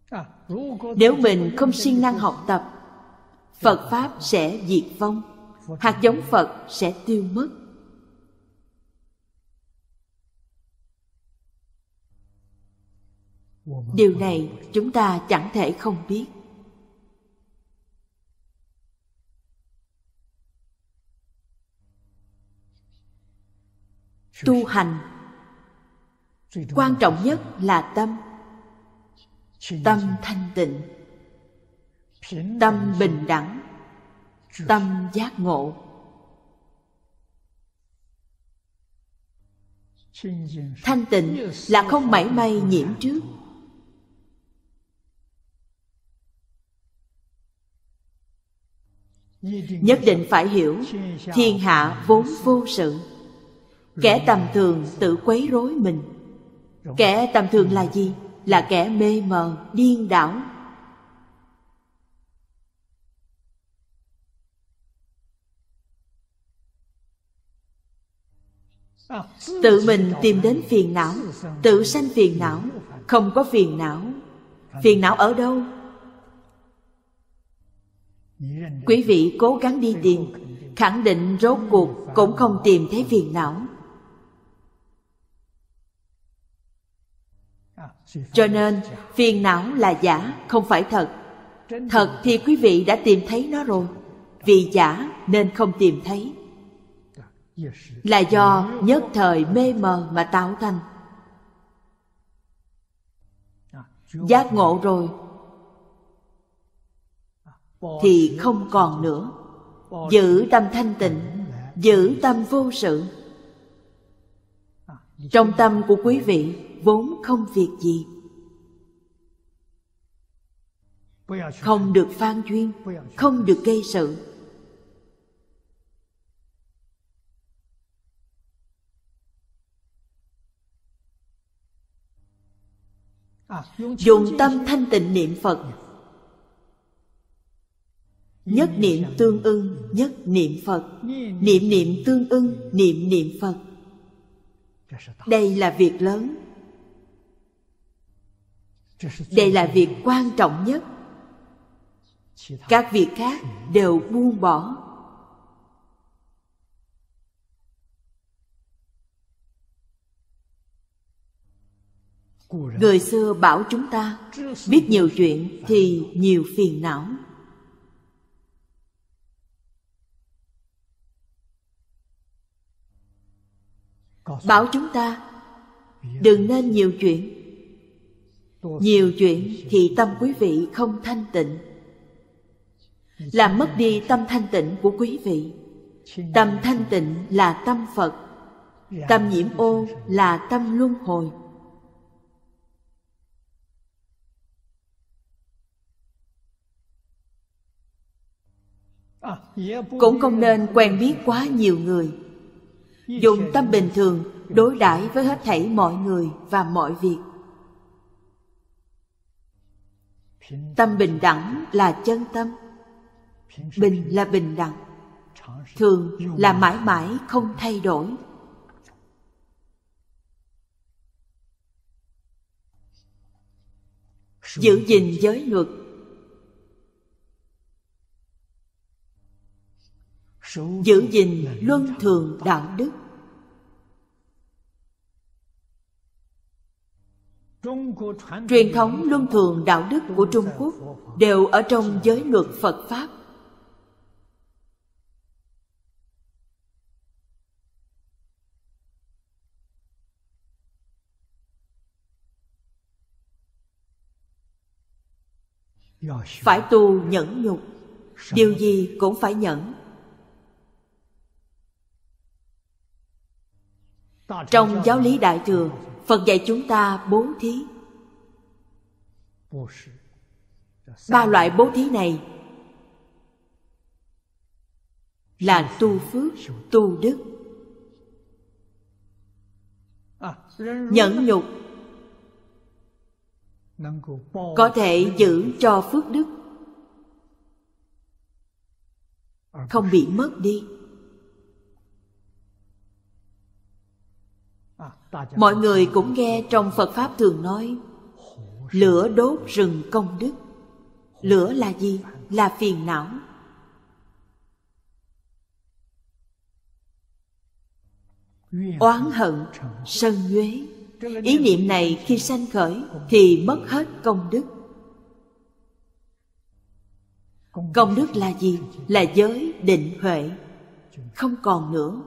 Nếu mình không siêng năng học tập, Phật Pháp sẽ diệt vong, hạt giống Phật sẽ tiêu mất. Điều này chúng ta chẳng thể không biết. Tu hành quan trọng nhất là tâm. Tâm thanh tịnh, tâm bình đẳng, tâm giác ngộ. Thanh tịnh là không mảy may nhiễm trước. Nhất định phải hiểu thiên hạ vốn vô sự. Kẻ tầm thường tự quấy rối mình. Kẻ tầm thường là gì? Là kẻ mê mờ, điên đảo. Tự mình tìm đến phiền não, tự sanh phiền não. Không có phiền não. Phiền não ở đâu? Quý vị cố gắng đi tìm, khẳng định rốt cuộc cũng không tìm thấy phiền não. Cho nên phiền não là giả, không phải thật. Thật thì quý vị đã tìm thấy nó rồi. Vì giả nên không tìm thấy. Là do nhất thời mê mờ mà tạo thành. Giác ngộ rồi thì không còn nữa. Giữ tâm thanh tịnh, giữ tâm vô sự. Trong tâm của quý vị vốn không việc gì. Không được phan duyên, không được gây sự. Dùng tâm thanh tịnh niệm Phật. Nhất niệm tương ưng, nhất niệm Phật. Niệm niệm tương ưng, niệm niệm Phật. Đây là việc lớn. Đây là việc quan trọng nhất. Các việc khác đều buông bỏ. Người xưa bảo chúng ta biết nhiều chuyện thì nhiều phiền não. Bảo chúng ta đừng nên nhiều chuyện. Nhiều chuyện thì tâm quý vị không thanh tịnh, làm mất đi tâm thanh tịnh của quý vị. Tâm thanh tịnh là tâm Phật. Tâm nhiễm ô là tâm luân hồi. Cũng không nên quen biết quá nhiều người. Dùng tâm bình thường đối đãi với hết thảy mọi người và mọi việc. Tâm bình đẳng là chân tâm. Bình là bình đẳng, thường là mãi mãi không thay đổi. Giữ gìn giới luật, giữ gìn luân thường đạo đức. Truyền thống luân thường đạo đức của Trung Quốc đều ở trong giới luật Phật Pháp. Phải tu nhẫn nhục, điều gì cũng phải nhẫn. Trong giáo lý Đại Thừa, Phật dạy chúng ta bố thí. 3 loại bố thí này là tu phước, tu đức. Nhẫn nhục có thể giữ cho phước đức không bị mất đi. Mọi người cũng nghe trong Phật Pháp thường nói Lửa đốt rừng công đức. Lửa là gì? Là phiền não. Oán hận, sân nhuế. Ý niệm này khi sanh khởi thì mất hết công đức. Công đức là gì? Là giới định huệ. Không còn nữa.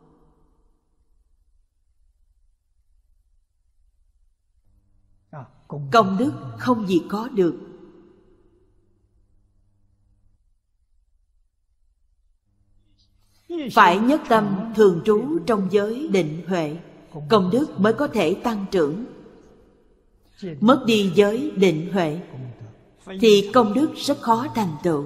Công đức không gì có được. Phải nhất tâm thường trú trong giới định huệ, công đức mới có thể tăng trưởng. Mất đi giới định huệ thì công đức rất khó thành tựu.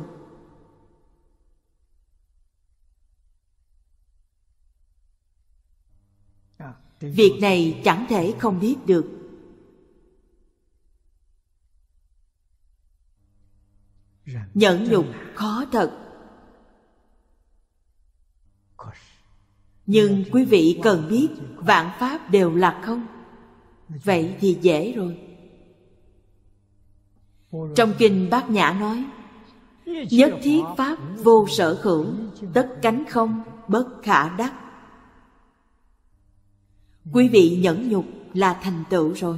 Việc này chẳng thể không biết được. Nhẫn nhục khó thật. Nhưng quý vị cần biết vạn pháp đều là không. Vậy thì dễ rồi. Trong kinh Bát Nhã nói: nhất thiết pháp vô sở hữu, tất cánh không, bất khả đắc. Quý vị nhẫn nhục là thành tựu rồi.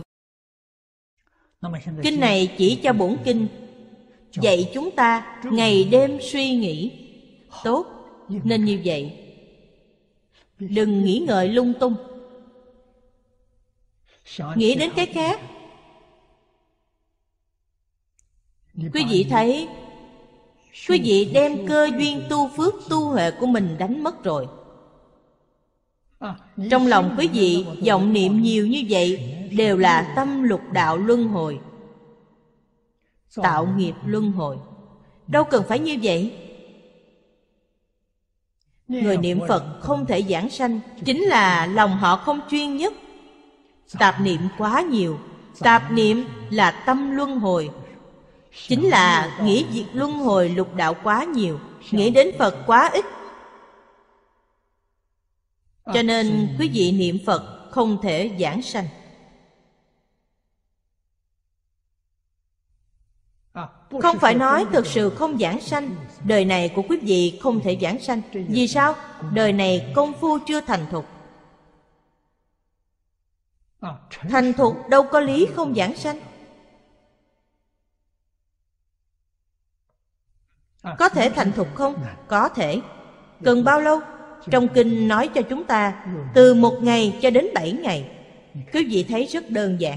Kinh này chỉ cho bổn kinh, dạy chúng ta ngày đêm suy nghĩ. Tốt, nên như vậy. Đừng nghĩ ngợi lung tung, nghĩ đến cái khác. Quý vị thấy, quý vị đem cơ duyên tu phước tu huệ của mình đánh mất rồi. Trong lòng quý vị vọng niệm nhiều như vậy đều là tâm lục đạo luân hồi, tạo nghiệp luân hồi. Đâu cần phải như vậy. Người niệm Phật không thể giảng sanh chính là lòng họ không chuyên nhất. Tạp niệm quá nhiều. Tạp niệm là tâm luân hồi, chính là nghĩ việc luân hồi lục đạo quá nhiều, nghĩ đến Phật quá ít. Cho nên quý vị niệm Phật không thể giảng sanh. Không phải nói thực sự không giảng sanh. Đời này của quý vị không thể giảng sanh. Vì sao? Đời này công phu chưa thành thục. Thành thục đâu có lý không giảng sanh. Có thể thành thục không? Có thể. Cần bao lâu? Trong kinh nói cho chúng ta từ 1 ngày cho đến 7 ngày. Quý vị thấy rất đơn giản.